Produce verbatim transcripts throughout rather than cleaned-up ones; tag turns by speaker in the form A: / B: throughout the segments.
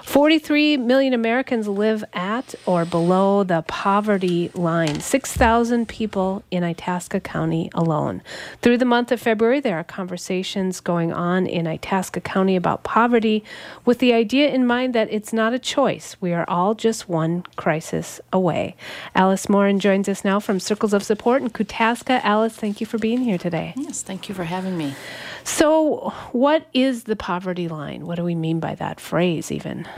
A: forty-three million Americans live at or below the poverty line, six thousand people in Itasca County alone. Through the month of February, there are conversations going on in Itasca County about poverty with the idea in mind that it's not a choice. We are all just one crisis away. Alice Morin joins us now from Circles of Support in Kutaska. Alice, thank you for being here today.
B: Yes, thank you for having me.
A: So what is the poverty line? What do we mean by that phrase even?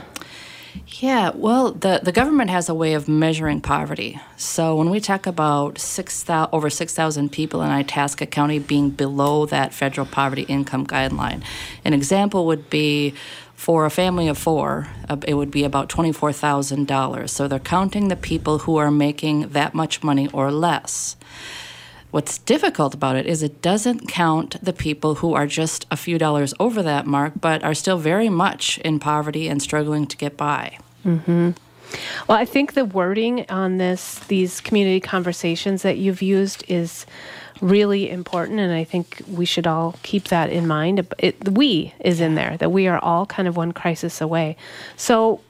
B: Yeah, well, the, the government has a way of measuring poverty. So when we talk about six thousand, over six thousand people in Itasca County being below that federal poverty income guideline, an example would be for a family of four, uh, it would be about twenty-four thousand dollars. So they're counting the people who are making that much money or less. What's difficult about it is it doesn't count the people who are just a few dollars over that mark, but are still very much in poverty and struggling to get by.
A: Mm-hmm. Well, I think the wording on this, these community conversations that you've used is really important, and I think we should all keep that in mind. It, we is in there, that we are all kind of one crisis away. So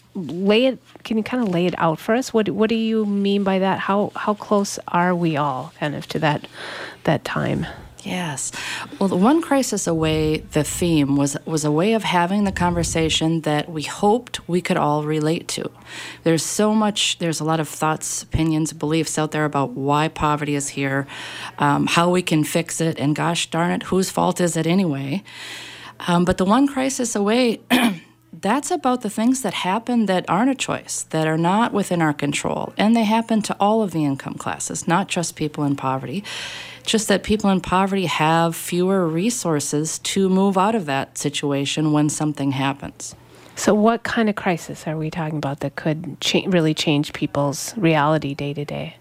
A: lay it, can you kind of lay it out for us? What what do you mean by that? How how close are we all kind of to that that time?
B: Yes. Well, the One Crisis Away, the theme was was a way of having the conversation that we hoped we could all relate to. There's so much, there's a lot of thoughts, opinions, beliefs out there about why poverty is here, um, how we can fix it, and gosh darn it, whose fault is it anyway? Um, but the One Crisis Away, that's about the things that happen that aren't a choice, that are not within our control. And they happen to all of the income classes, not just people in poverty. Just that people in poverty have fewer resources to move out of that situation when something happens.
A: So what kind of crisis are we talking about that could cha- really change people's reality day to day?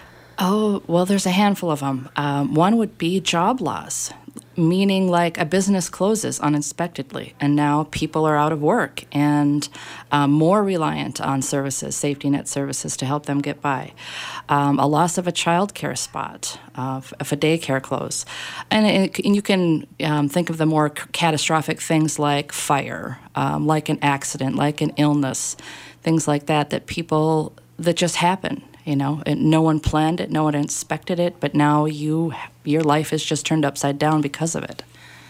B: Oh, well, there's a handful of them. Um, one would be job loss, meaning like a business closes unexpectedly, and now people are out of work and um, more reliant on services, safety net services, to help them get by. Um, a loss of a child care spot, uh, if a daycare close. And, it, and you can um, think of the more c- catastrophic things like fire, um, like an accident, like an illness, things like that, that people, that just happen. You know, and no one planned it, no one expected it, but now you, your life is just turned upside down because of it.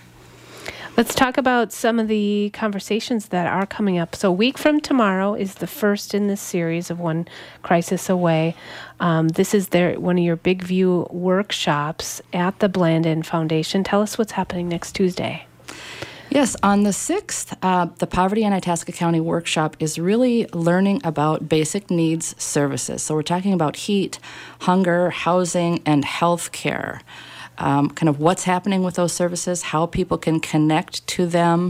A: Let's talk about some of the conversations that are coming up. So a week from tomorrow is the first in this series of One Crisis Away. Um, this is their one of your Big View workshops at the Blandin Foundation. Tell us what's happening next Tuesday.
B: Yes, on the sixth, uh, the Poverty in Itasca County workshop is really learning about basic needs services. So we're talking about heat, hunger, housing, and health care. Um, kind of what's happening with those services, how people can connect to them,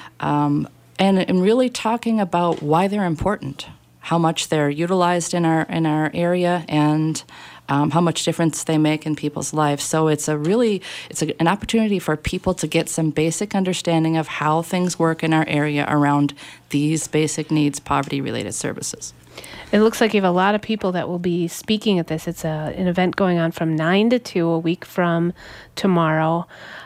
B: um, and, and really talking about why they're important, how much they're utilized in our in our area, and Um, how much difference they make in people's lives. So it's a really, it's a, an opportunity for people to get some basic understanding of how things work in our area around these basic needs, poverty-related services.
A: It looks like you have a lot of people that will be speaking at this. It's a, an event going on from nine to two, a week from tomorrow,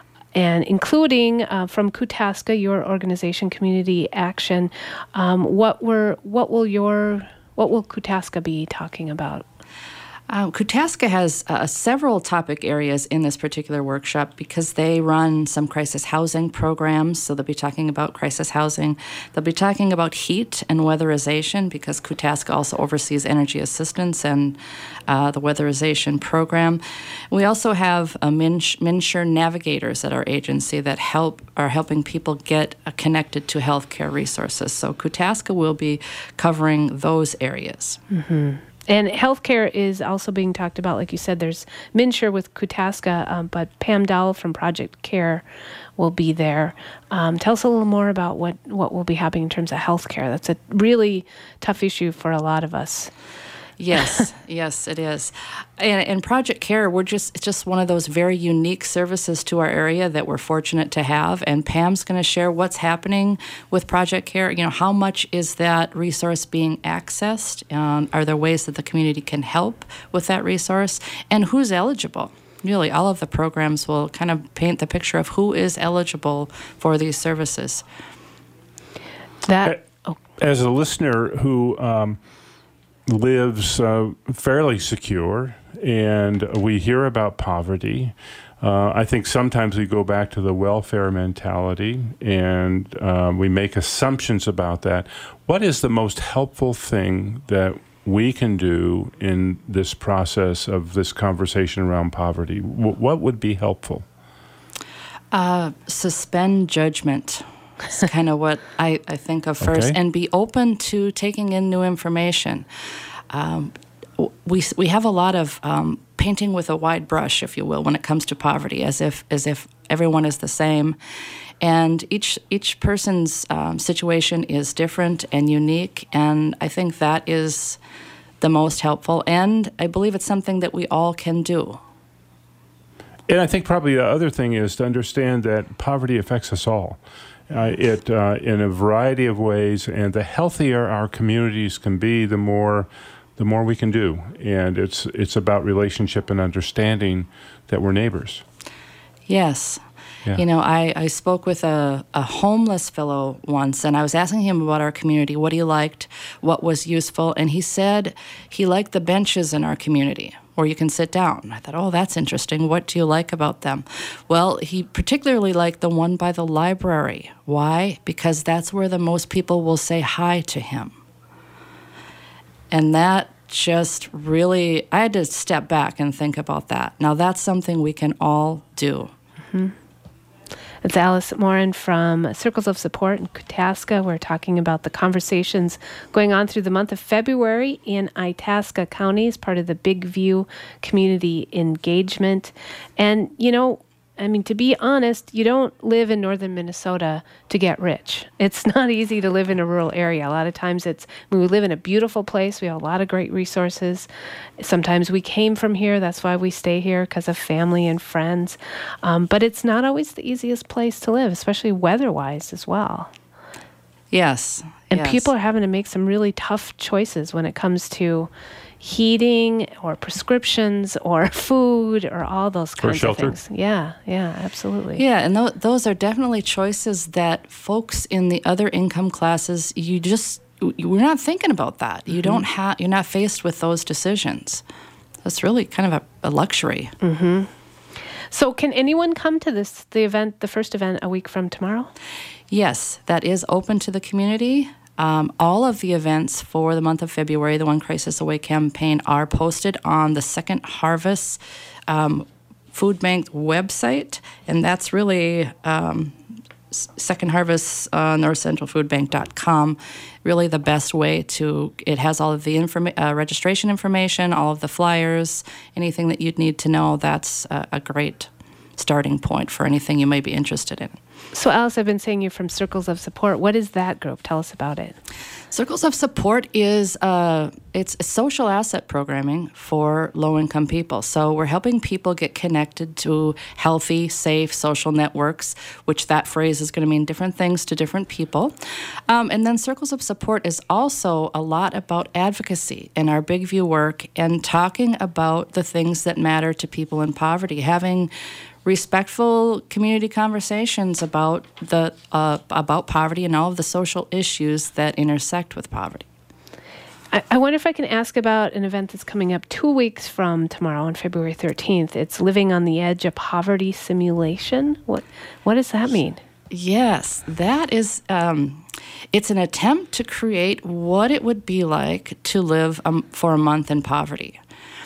A: and including uh, from Kutaska, your organization, Community Action. Um, what were, what will your, what will Kutaska be talking about?
B: Um, Kutaska has uh, several topic areas in this particular workshop because they run some crisis housing programs. So they'll be talking about crisis housing. They'll be talking about heat and weatherization because Kutaska also oversees energy assistance and uh, the weatherization program. We also have a Minsh- MNsure navigators at our agency that help are helping people get uh, connected to healthcare resources. So Kutaska will be covering those areas.
A: Mm-hmm. And healthcare is also being talked about. Like you said, there's MNsure with Kutaska, um, but Pam Dowell from Project CARE will be there. Um, tell us a little more about what, what will be happening in terms of healthcare. That's a really tough issue for a lot of us.
B: Yes, yes, it is. And, and Project CARE, we're just it's just one of those very unique services to our area that we're fortunate to have. And Pam's going to share what's happening with Project CARE. You know, how much is that resource being accessed? Um, are there ways that the community can help with that resource? And who's eligible? Really, all of the programs will kind of paint the picture of who is eligible for these services.
A: That Oh.
C: As a listener who um, lives uh, fairly secure, and we hear about poverty, uh, I think sometimes we go back to the welfare mentality and uh, we make assumptions about that. What is the most helpful thing that we can do in this process of this conversation around poverty? W- what would be helpful?
B: Uh, suspend judgment. It's kind of what I, I think of first,
C: Okay.
B: and be open to taking in new information. Um, we we have a lot of um, painting with a wide brush, if you will, when it comes to poverty, as if as if everyone is the same, and each each person's um, situation is different and unique, and I think that is the most helpful, and I believe it's something that we all can do.
C: And I think probably the other thing is to understand that poverty affects us all. Uh, it uh, in a variety of ways, and the healthier our communities can be, the more the more we can do. And it's it's about relationship and understanding that we're neighbors.
B: Yes.
C: Yeah.
B: You know, I, I spoke with a, a homeless fellow once, and I was asking him about our community, what he liked, what was useful, and he said he liked the benches in our community where you can sit down. I thought, oh, that's interesting. What do you like about them? Well, he particularly liked the one by the library. Why? Because that's where the most people will say hi to him. And that just really, I had to step back and think about that. Now, that's something we can all do.
A: Mm-hmm. It's Alice Morin from Circles of Support in Itasca. We're talking about the conversations going on through the month of February in Itasca County as part of the Big View Community Engagement. And, you know, I mean, to be honest, you don't live in northern Minnesota to get rich. It's not easy to live in a rural area. A lot of times it's, I mean, we live in a beautiful place. We have a lot of great resources. Sometimes we came from here. That's why we stay here, because of family and friends. Um, but it's not always the easiest place to live, especially weather-wise as well.
B: Yes.
A: And
B: yes.
A: people are having to make some really tough choices when it comes to heating or prescriptions or food or all those kinds
C: or
A: of things. Yeah, yeah, absolutely.
B: Yeah, and th- those are definitely choices that folks in the other income classes, you just, we're not thinking about that. You mm-hmm. don't have, you're not faced with those decisions. That's really kind of a, a luxury.
A: Mm-hmm. So can anyone come to this, the event, the first event a week from tomorrow?
B: Yes, that is open to the community. Um, all of the events for the month of February, the One Crisis Away campaign, are posted on the Second Harvest um, Food Bank website, and that's really um, Second Harvest, uh, north central food bank dot com, really the best way to, it has all of the informa- uh, registration information, all of the flyers, anything that you'd need to know. That's a, a great starting point for anything you may be interested in.
A: So, Alice, I've been saying you're from Circles of Support. What is that group? Tell us about it.
B: Circles of Support is uh, it's social asset programming for low-income people. So we're helping people get connected to healthy, safe social networks, which that phrase is going to mean different things to different people. Um, and then Circles of Support is also a lot about advocacy in our Big View work and talking about the things that matter to people in poverty, having respectful community conversations about the uh, about poverty and all of the social issues that intersect with poverty.
A: I, I wonder if I can ask about an event that's coming up two weeks from tomorrow on February thirteenth. It's Living on the Edge, a Poverty Simulation. What what does that mean?
B: Yes, that is, um, it's an attempt to create what it would be like to live um, for a month in poverty.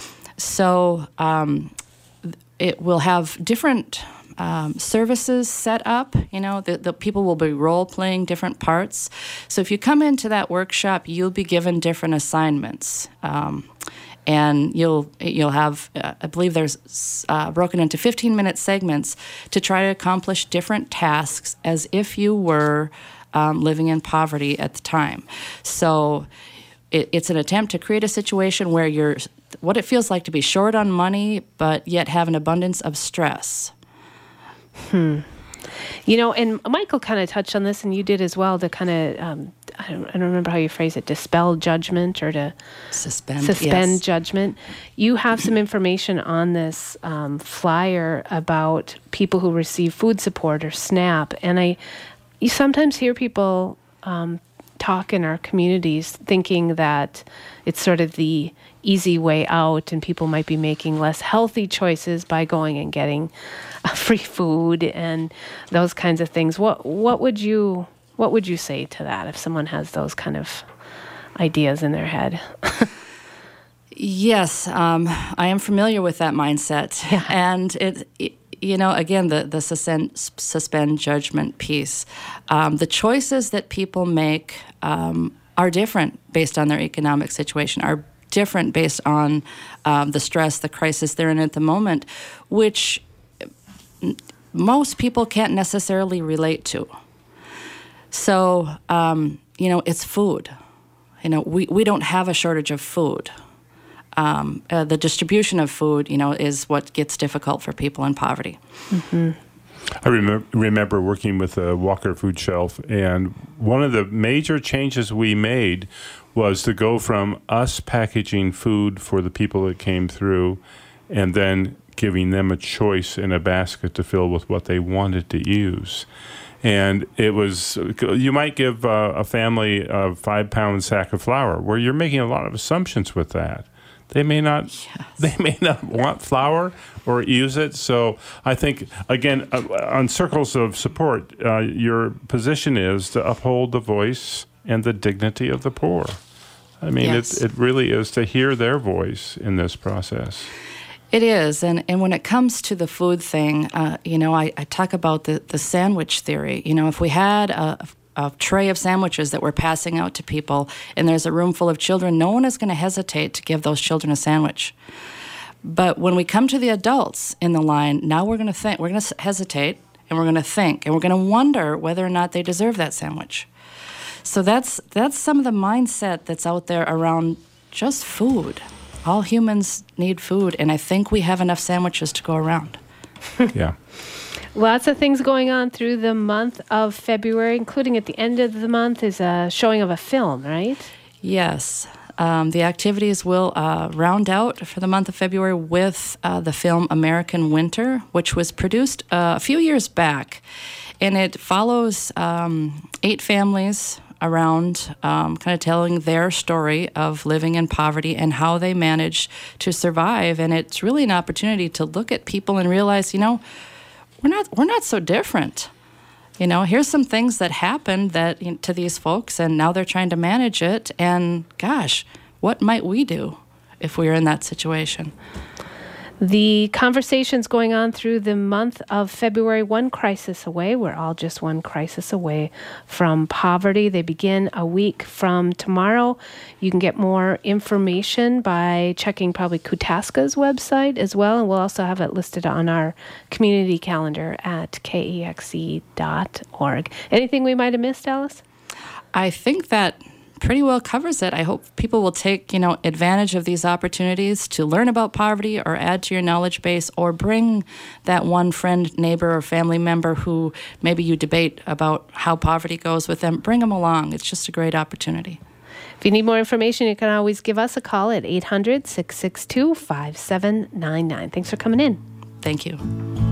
B: So, um, it will have different um, services set up. You know, the, the people will be role-playing different parts. So if you come into that workshop, you'll be given different assignments. Um, and you'll you'll have, uh, I believe there's uh, broken into fifteen-minute segments to try to accomplish different tasks as if you were um, living in poverty at the time. So it, it's an attempt to create a situation where you're what it feels like to be short on money, but yet have an abundance of stress.
A: Hmm. You know, and Michael kind of touched on this, and you did as well, to kind of, um, I, don't, I don't remember how you phrase it, dispel judgment or to
B: suspend,
A: suspend
B: yes.
A: judgment. You have some information on this um, flyer about people who receive food support or SNAP, and I, you sometimes hear people um, talk in our communities, thinking that it's sort of the easy way out and people might be making less healthy choices by going and getting uh, free food and those kinds of things. What what would you what would you say to that if someone has those kind of ideas in their head?
B: Yes, um, I am familiar with that mindset.
A: Yeah.
B: And it, it, you know, again, the, the suspend, suspend judgment piece. Um, the choices that people make um, are different based on their economic situation, are different based on um, the stress, the crisis they're in at the moment, which most people can't necessarily relate to. So, um, you know, it's food. You know, we, we don't have a shortage of food. Um, uh, the distribution of food, you know, is what gets difficult for people in poverty.
A: Mm-hmm.
C: I remember, remember working with a Walker Food Shelf, and one of the major changes we made was to go from us packaging food for the people that came through and then giving them a choice in a basket to fill with what they wanted to use. And it was, you might give uh, a family a five-pound sack of flour, where you're making a lot of assumptions with that. They may not. Yes. They may not want flour or use it. So I think, again, uh, on Circles of Support, uh, your position is to uphold the voice and the dignity of the poor. I mean,
B: yes.
C: it it really is to hear their voice in this process.
B: It is, and, and when it comes to the food thing, uh, you know, I, I talk about the, the sandwich theory. You know, if we had a, a tray of sandwiches that we're passing out to people and there's a room full of children, no one is going to hesitate to give those children a sandwich. But when we come to the adults in the line, now we're going to think, we're going to hesitate, and we're going to think, and we're going to wonder whether or not they deserve that sandwich. So that's that's some of the mindset that's out there around just food. All humans need food, and I think we have enough sandwiches to go around.
C: Yeah.
A: Lots of things going on through the month of February, including at the end of the month is a showing of a film, right?
B: Yes. Um, the activities will uh, round out for the month of February with uh, the film American Winter, which was produced uh, a few years back. And it follows um, eight families around um, kind of telling their story of living in poverty and how they manage to survive. And it's really an opportunity to look at people and realize, you know, we're not we're not so different. You know, here's some things that happened that you know, to these folks, and now they're trying to manage it. And gosh, what might we do if we were in that situation?
A: The conversations going on through the month of February, one crisis away. We're all just one crisis away from poverty. They begin a week from tomorrow. You can get more information by checking probably Kutaska's website as well, and we'll also have it listed on our community calendar at K E X E dot org. Anything we might have missed, Alice?
B: I think that pretty well covers it. I hope people will take, you know, advantage of these opportunities to learn about poverty or add to your knowledge base, or bring that one friend, neighbor, or family member who maybe you debate about how poverty goes with them. Bring them along. It's just a great opportunity.
A: If you need more information, you can always give us a call at eight hundred, six six two, five seven nine nine. Thanks for coming in.
B: Thank you.